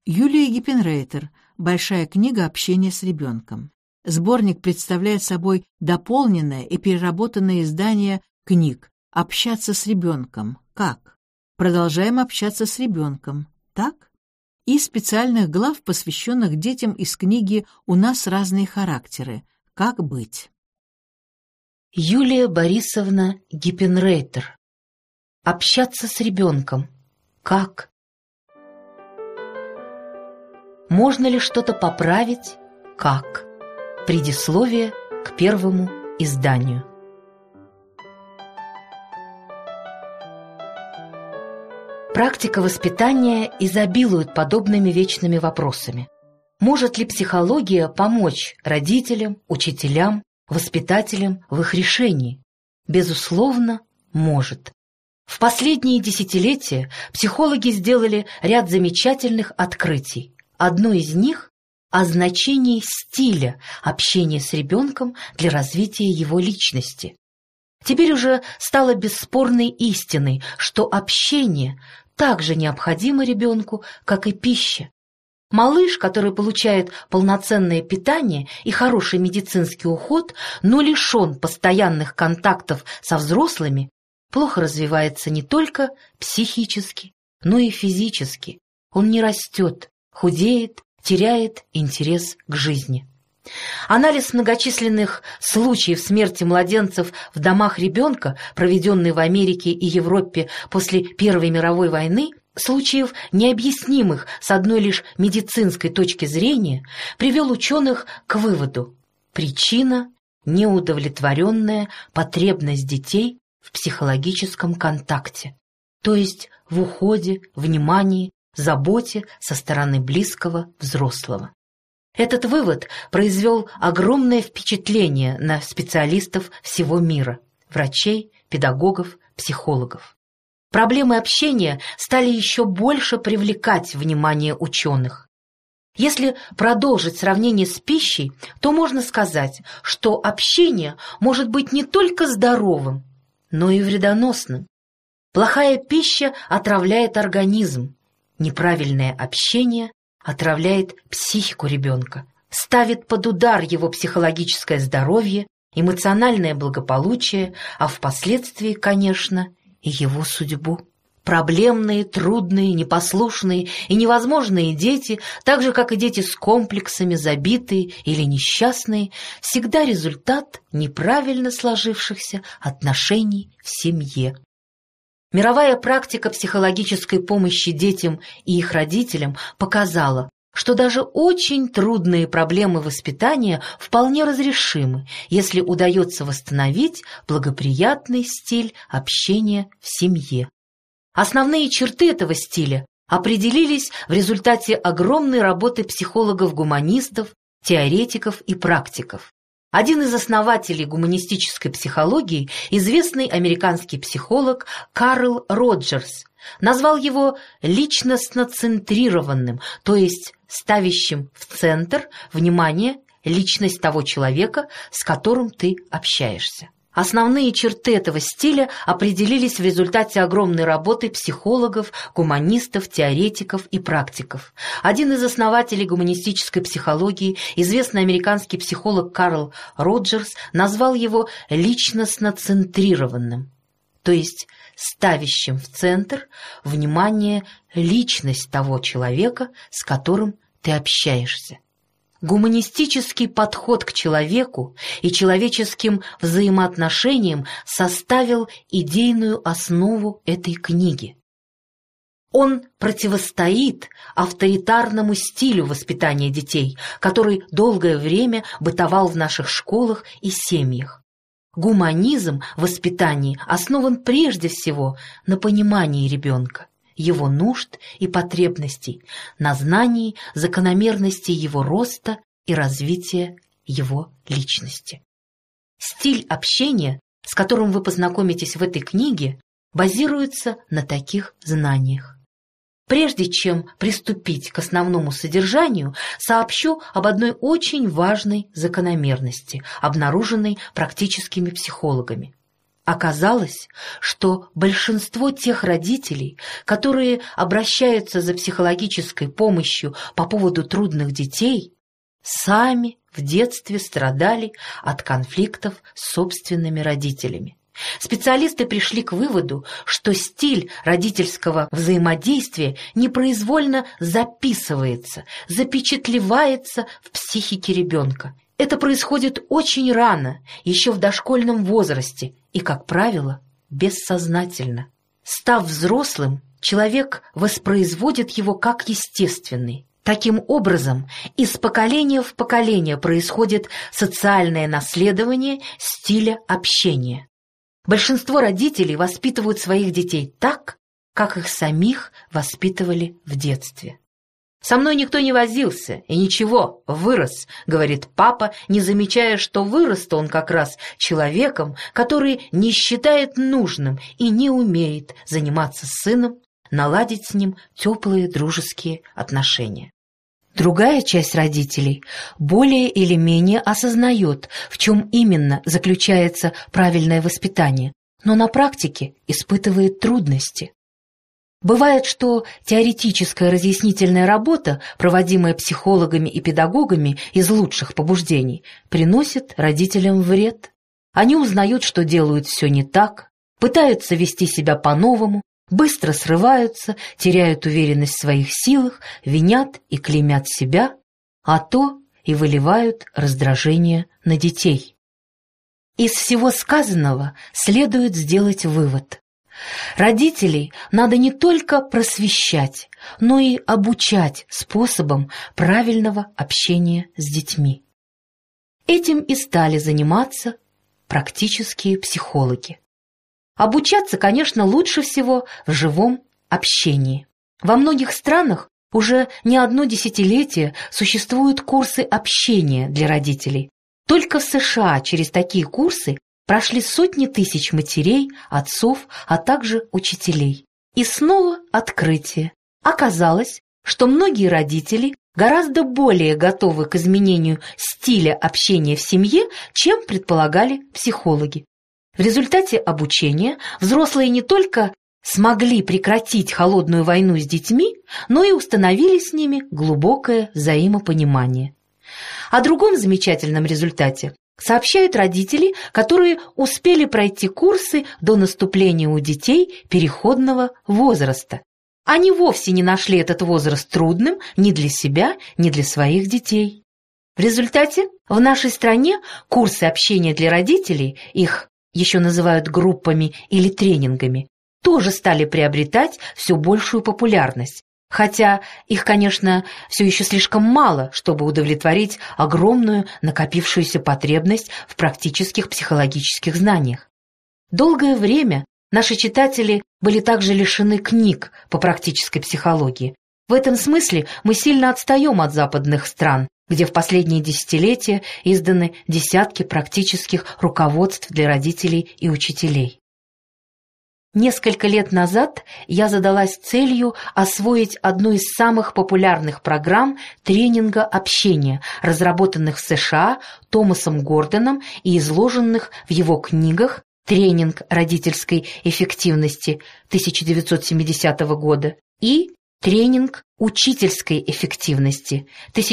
Юлия Гиппенрейтер. Большая книга общения с ребенком. Сборник представляет собой дополненное и переработанное издание книг «Общаться с ребенком. Как?», «Продолжаем общаться с ребенком. Так?» и специальных глав, посвященных детям из книги «У нас разные характеры. Как быть?». Юлия Борисовна Гиппенрейтер. Общаться с ребенком. Как? Можно ли что-то поправить? Как? Предисловие к первому изданию. Практика воспитания изобилует подобными вечными вопросами. Может ли психология помочь родителям, учителям, воспитателям в их решении? Безусловно, может. В последние десятилетия психологи сделали ряд замечательных открытий. Одно из них – о значении стиля общения с ребенком для развития его личности. Теперь уже стало бесспорной истиной, что общение так же необходимо ребенку, как и пища. Малыш, который получает полноценное питание и хороший медицинский уход, но лишен постоянных контактов со взрослыми, плохо развивается не только психически, но и физически. Он не растет, худеет, теряет интерес к жизни. Анализ многочисленных случаев смерти младенцев в домах ребенка, проведенный в Америке и Европе после Первой мировой войны, случаев, необъяснимых с одной лишь медицинской точки зрения, привел ученых к выводу: причина – неудовлетворенная потребность детей в психологическом контакте, то есть в уходе, внимании, заботе со стороны близкого взрослого. Этот вывод произвел огромное впечатление на специалистов всего мира – врачей, педагогов, психологов. Проблемы общения стали еще больше привлекать внимание ученых. Если продолжить сравнение с пищей, то можно сказать, что общение может быть не только здоровым, но и вредоносным. Плохая пища отравляет организм, неправильное общение отравляет психику ребенка, ставит под удар его психологическое здоровье, эмоциональное благополучие, а впоследствии, конечно, и его судьбу. Проблемные, трудные, непослушные и невозможные дети, так же, как и дети с комплексами, забитые или несчастные, всегда результат неправильно сложившихся отношений в семье. Мировая практика психологической помощи детям и их родителям показала, что даже очень трудные проблемы воспитания вполне разрешимы, если удается восстановить благоприятный стиль общения в семье. Основные черты этого стиля определились в результате огромной работы психологов-гуманистов, теоретиков и практиков. Один из основателей гуманистической психологии, известный американский психолог Карл Роджерс, назвал его личностно-центрированным, то есть ставящим в центр внимания личность того человека, с которым ты общаешься. Основные черты этого стиля определились в результате огромной работы психологов, гуманистов, теоретиков и практиков. Один из основателей гуманистической психологии, известный американский психолог Карл Роджерс, назвал его личностно-центрированным, то есть ставящим в центр внимания личность того человека, с которым ты общаешься. Гуманистический подход к человеку и человеческим взаимоотношениям составил идейную основу этой книги. Он противостоит авторитарному стилю воспитания детей, который долгое время бытовал в наших школах и семьях. Гуманизм в воспитании основан прежде всего на понимании ребенка, его нужд и потребностей, на знании закономерностей его роста и развития его личности. Стиль общения, с которым вы познакомитесь в этой книге, базируется на таких знаниях. Прежде чем приступить к основному содержанию, сообщу об одной очень важной закономерности, обнаруженной практическими психологами. Оказалось, что большинство тех родителей, которые обращаются за психологической помощью по поводу трудных детей, сами в детстве страдали от конфликтов с собственными родителями. Специалисты пришли к выводу, что стиль родительского взаимодействия непроизвольно записывается, запечатлевается в психике ребенка. Это происходит очень рано, еще в дошкольном возрасте и, как правило, бессознательно. Став взрослым, человек воспроизводит его как естественный. Таким образом, из поколения в поколение происходит социальное наследование стиля общения. Большинство родителей воспитывают своих детей так, как их самих воспитывали в детстве. «Со мной никто не возился, и ничего, вырос», — говорит папа, не замечая, что вырос-то он как раз человеком, который не считает нужным и не умеет заниматься с сыном, наладить с ним теплые дружеские отношения. Другая часть родителей более или менее осознает, в чем именно заключается правильное воспитание, но на практике испытывает трудности. Бывает, что теоретическая разъяснительная работа, проводимая психологами и педагогами из лучших побуждений, приносит родителям вред. Они узнают, что делают все не так, пытаются вести себя по-новому, быстро срываются, теряют уверенность в своих силах, винят и клеймят себя, а то и выливают раздражение на детей. Из всего сказанного следует сделать вывод. Родителей надо не только просвещать, но и обучать способам правильного общения с детьми. Этим и стали заниматься практические психологи. Обучаться, конечно, лучше всего в живом общении. Во многих странах уже не одно десятилетие существуют курсы общения для родителей. Только в США через такие курсы прошли сотни тысяч матерей, отцов, а также учителей. И снова открытие. Оказалось, что многие родители гораздо более готовы к изменению стиля общения в семье, чем предполагали психологи. В результате обучения взрослые не только смогли прекратить холодную войну с детьми, но и установили с ними глубокое взаимопонимание. О другом замечательном результате сообщают родители, которые успели пройти курсы до наступления у детей переходного возраста. Они вовсе не нашли этот возраст трудным ни для себя, ни для своих детей. В результате в нашей стране курсы общения для родителей, их еще называют группами или тренингами, тоже стали приобретать все большую популярность. Хотя их, конечно, все еще слишком мало, чтобы удовлетворить огромную накопившуюся потребность в практических психологических знаниях. Долгое время наши читатели были также лишены книг по практической психологии. В этом смысле мы сильно отстаем от западных стран, где в последние десятилетия изданы десятки практических руководств для родителей и учителей. Несколько лет назад я задалась целью освоить одну из самых популярных программ тренинга общения, разработанных в США Томасом Гордоном и изложенных в его книгах «Тренинг родительской эффективности» 1970 года и «Тренинг учительской эффективности»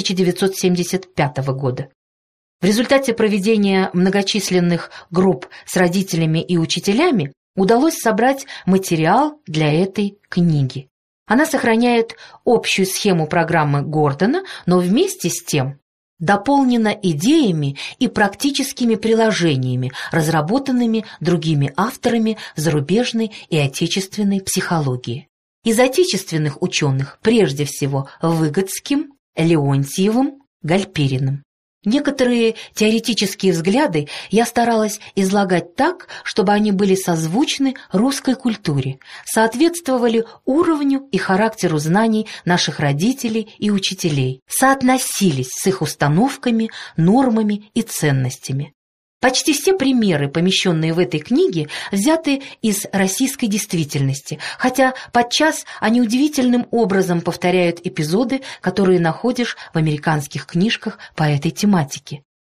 1975 года. В результате проведения многочисленных групп с родителями и учителями удалось собрать материал для этой книги. Она сохраняет общую схему программы Гордона, но вместе с тем дополнена идеями и практическими приложениями, разработанными другими авторами зарубежной и отечественной психологии. Из отечественных ученых прежде всего Выгодским, Леонтьевым, Гальпериным. Некоторые теоретические взгляды я старалась излагать так, чтобы они были созвучны русской культуре, соответствовали уровню и характеру знаний наших родителей и учителей, соотносились с их установками, нормами и ценностями. Почти все примеры, помещенные в этой книге, взяты из российской действительности, хотя подчас они удивительным образом повторяют эпизоды, которые находишь в американских книжках по этой тематике.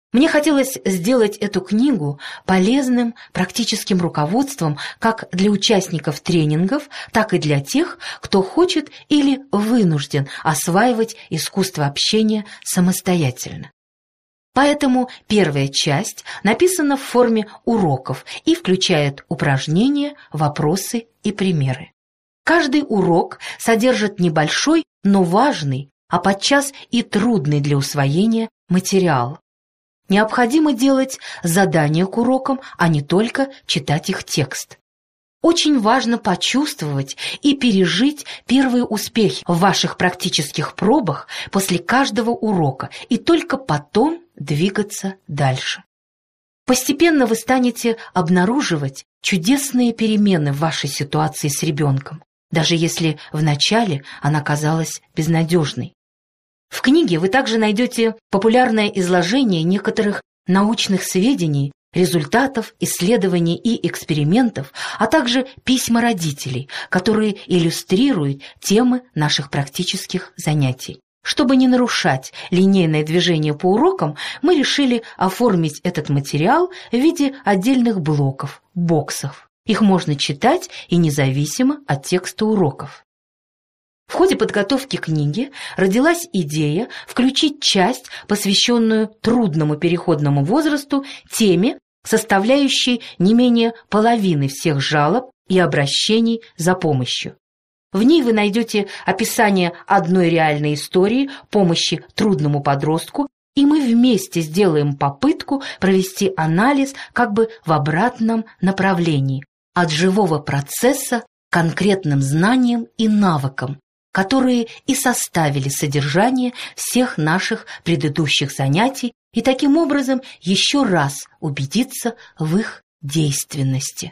Мне хотелось сделать эту книгу полезным практическим руководством как для участников тренингов, так и для тех, кто хочет или вынужден осваивать искусство общения самостоятельно. Поэтому первая часть написана в форме уроков и включает упражнения, вопросы и примеры. Каждый урок содержит небольшой, но важный, а подчас и трудный для усвоения материал. Необходимо делать задания к урокам, а не только читать их текст. Очень важно почувствовать и пережить первые успехи в ваших практических пробах после каждого урока и только потом двигаться дальше. Постепенно вы станете обнаруживать чудесные перемены в вашей ситуации с ребенком, даже если вначале она казалась безнадежной. В книге вы также найдете популярное изложение некоторых научных сведений, результатов, исследований и экспериментов, а также письма родителей, которые иллюстрируют темы наших практических занятий. Чтобы не нарушать линейное движение по урокам, мы решили оформить этот материал в виде отдельных блоков, боксов. Их можно читать и независимо от текста уроков. В ходе подготовки книги родилась идея включить часть, посвященную трудному переходному возрасту, теме, составляющей не менее половины всех жалоб и обращений за помощью. В ней вы найдете описание одной реальной истории помощи трудному подростку, и мы вместе сделаем попытку провести анализ как бы в обратном направлении, от живого процесса к конкретным знаниям и навыкам, которые и составили содержание всех наших предыдущих занятий, и таким образом еще раз убедиться в их действенности.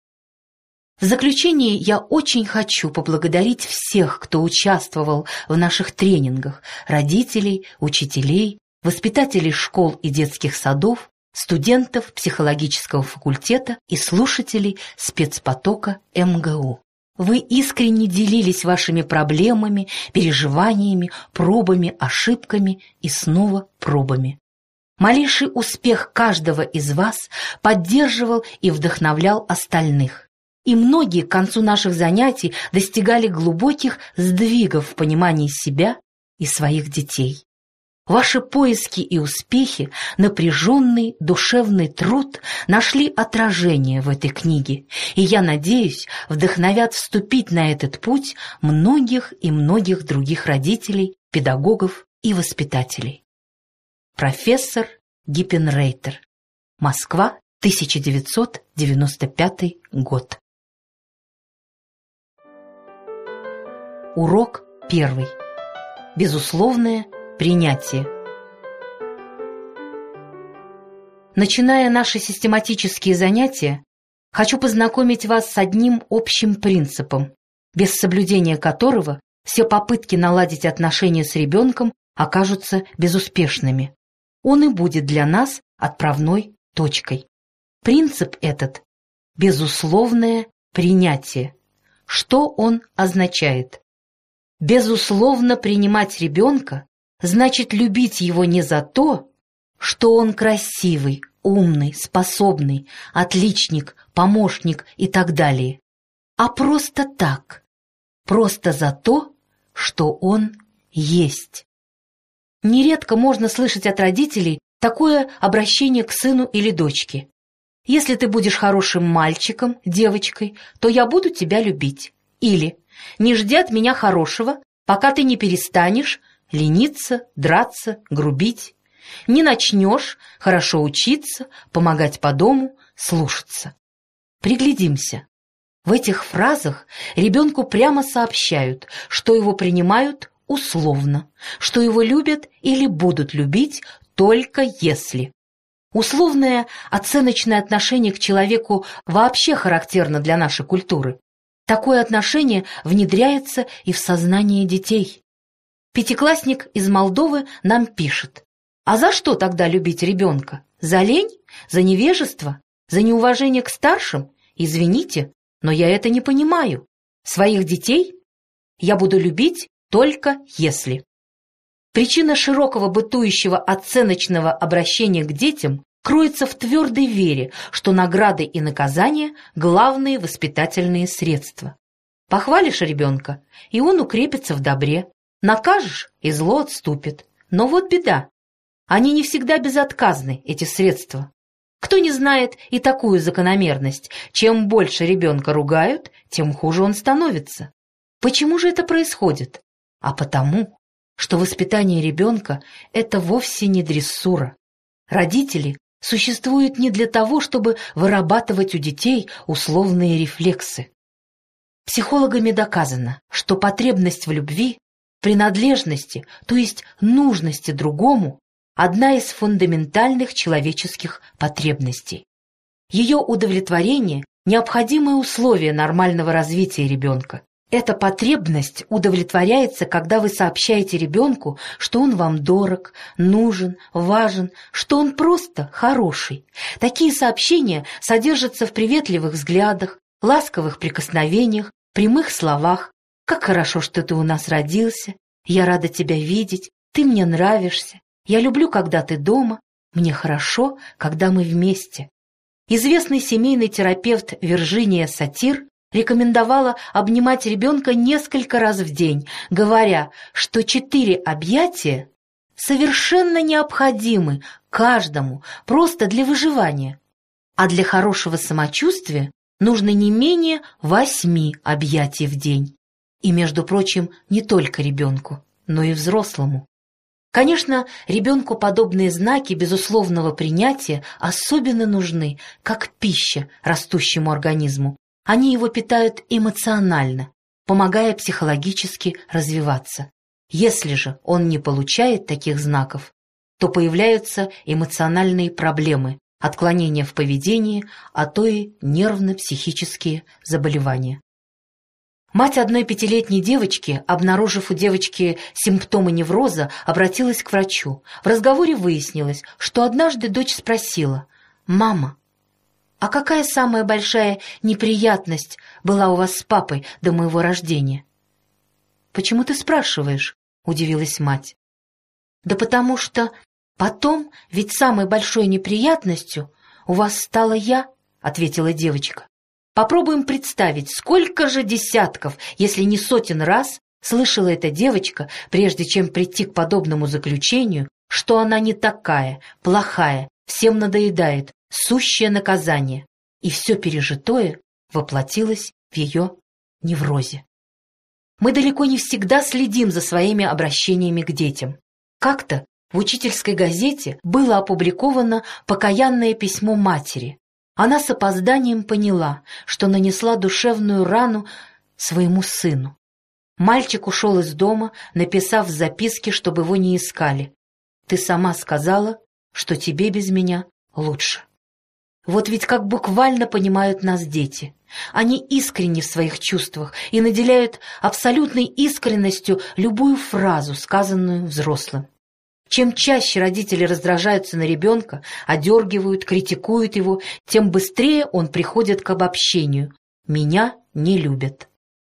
В заключение я очень хочу поблагодарить всех, кто участвовал в наших тренингах: родителей, учителей, воспитателей школ и детских садов, студентов психологического факультета и слушателей спецпотока МГУ. Вы искренне делились вашими проблемами, переживаниями, пробами, ошибками и снова пробами. Малейший успех каждого из вас поддерживал и вдохновлял остальных. И многие к концу наших занятий достигали глубоких сдвигов в понимании себя и своих детей. Ваши поиски и успехи, напряженный душевный труд нашли отражение в этой книге, и, я надеюсь, вдохновят вступить на этот путь многих и многих других родителей, педагогов и воспитателей. Профессор Гиппенрейтер. Москва, 1995 год. Урок 1. Безусловное принятие. Начиная наши систематические занятия, хочу познакомить вас с одним общим принципом, без соблюдения которого все попытки наладить отношения с ребенком окажутся безуспешными. Он и будет для нас отправной точкой. Принцип этот – безусловное принятие. Что он означает? Безусловно принимать ребенка значит любить его не за то, что он красивый, умный, способный, отличник, помощник и так далее, а просто так, просто за то, что он есть. Нередко можно слышать от родителей такое обращение к сыну или дочке: «Если ты будешь хорошим мальчиком, девочкой, то я буду тебя любить». Или «Не жди от меня хорошего, пока ты не перестанешь лениться, драться, грубить, не начнешь хорошо учиться, помогать по дому, слушаться». Приглядимся. В этих фразах ребенку прямо сообщают, что его принимают условно, что его любят или будут любить только если. Условное оценочное отношение к человеку вообще характерно для нашей культуры. Такое отношение внедряется и в сознание детей. Пятиклассник из Молдовы нам пишет: «А за что тогда любить ребенка? За лень? За невежество? За неуважение к старшим? Извините, но я это не понимаю. Своих детей я буду любить только если». Причина широкого бытующего оценочного обращения к детям кроется в твердой вере, что награды и наказания – главные воспитательные средства. Похвалишь ребенка, и он укрепится в добре. Накажешь, и зло отступит. Но вот беда. Они не всегда безотказны, эти средства. Кто не знает и такую закономерность? Чем больше ребенка ругают, тем хуже он становится. Почему же это происходит? А потому, что воспитание ребенка – это вовсе не дрессура. Родители существуют не для того, чтобы вырабатывать у детей условные рефлексы. Психологами доказано, что потребность в любви, принадлежности, то есть нужности другому, одна из фундаментальных человеческих потребностей. Ее удовлетворение – необходимое условие нормального развития ребенка. Эта потребность удовлетворяется, когда вы сообщаете ребенку, что он вам дорог, нужен, важен, что он просто хороший. Такие сообщения содержатся в приветливых взглядах, ласковых прикосновениях, прямых словах. «Как хорошо, что ты у нас родился, я рада тебя видеть, ты мне нравишься, я люблю, когда ты дома, мне хорошо, когда мы вместе». Известный семейный терапевт Виржиния Сатир рекомендовала обнимать ребенка несколько раз в день, говоря, что 4 объятия совершенно необходимы каждому просто для выживания, а для хорошего самочувствия нужно не менее 8 объятий в день. И, между прочим, не только ребенку, но и взрослому. Конечно, ребенку подобные знаки безусловного принятия особенно нужны, как пища растущему организму. Они его питают эмоционально, помогая психологически развиваться. Если же он не получает таких знаков, то появляются эмоциональные проблемы, отклонения в поведении, а то и нервно-психические заболевания. Мать одной 5-летней девочки, обнаружив у девочки симптомы невроза, обратилась к врачу. В разговоре выяснилось, что однажды дочь спросила: «Мама, а какая самая большая неприятность была у вас с папой до моего рождения?» «Почему ты спрашиваешь?» – удивилась мать. «Да потому что потом ведь самой большой неприятностью у вас стала я», – ответила девочка. Попробуем представить, сколько же десятков, если не сотен раз слышала эта девочка, прежде чем прийти к подобному заключению, что она не такая, плохая, всем надоедает, сущее наказание, и все пережитое воплотилось в ее неврозе. Мы далеко не всегда следим за своими обращениями к детям. Как-то в учительской газете было опубликовано покаянное письмо матери. Она с опозданием поняла, что нанесла душевную рану своему сыну. Мальчик ушел из дома, написав в записке, чтобы его не искали: «Ты сама сказала, что тебе без меня лучше». Вот ведь как буквально понимают нас дети. Они искренни в своих чувствах и наделяют абсолютной искренностью любую фразу, сказанную взрослым. Чем чаще родители раздражаются на ребенка, одергивают, критикуют его, тем быстрее он приходит к обобщению: «Меня не любят».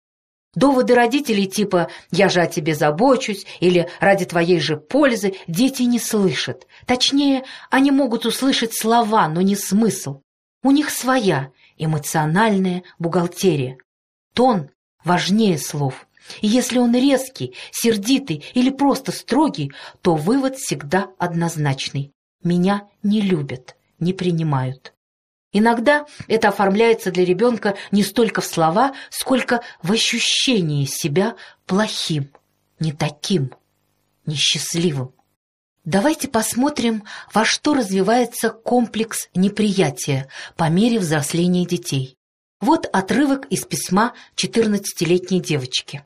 Доводы родителей типа «я же о тебе забочусь» или «ради твоей же пользы» дети не слышат. Точнее, они могут услышать слова, но не смысл. У них своя эмоциональная бухгалтерия. Тон важнее слов. И если он резкий, сердитый или просто строгий, то вывод всегда однозначный: меня не любят, не принимают. Иногда это оформляется для ребенка не столько в слова, сколько в ощущении себя плохим, не таким, несчастливым. Давайте посмотрим, во что развивается комплекс неприятия по мере взросления детей. Вот отрывок из письма 14-летней девочки.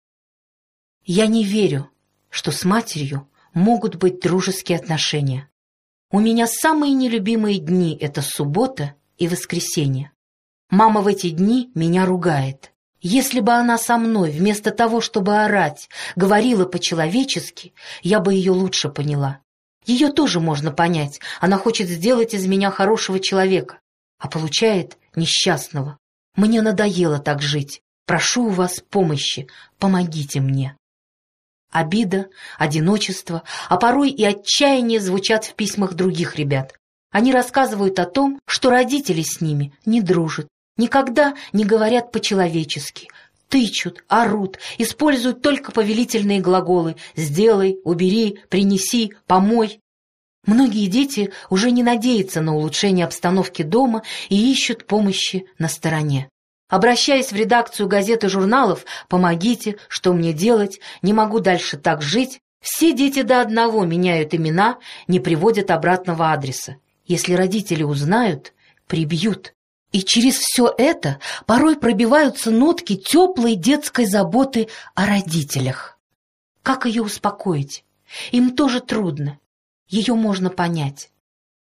«Я не верю, что с матерью могут быть дружеские отношения. У меня самые нелюбимые дни – это суббота и воскресенье. Мама в эти дни меня ругает. Если бы она со мной, вместо того, чтобы орать, говорила по-человечески, я бы ее лучше поняла. Ее тоже можно понять, она хочет сделать из меня хорошего человека, а получает несчастного. Мне надоело так жить. Прошу у вас помощи, помогите мне». Обида, одиночество, а порой и отчаяние звучат в письмах других ребят. Они рассказывают о том, что родители с ними не дружат, никогда не говорят по-человечески, тычут, орут, используют только повелительные глаголы «сделай», «убери», «принеси», «помой». Многие дети уже не надеются на улучшение обстановки дома и ищут помощи на стороне. Обращаясь в редакцию газет и журналов «Помогите, что мне делать, не могу дальше так жить», все дети до одного меняют имена, не приводят обратного адреса. Если родители узнают, прибьют. И через все это порой пробиваются нотки теплой детской заботы о родителях. Как ее успокоить? Им тоже трудно. Ее можно понять.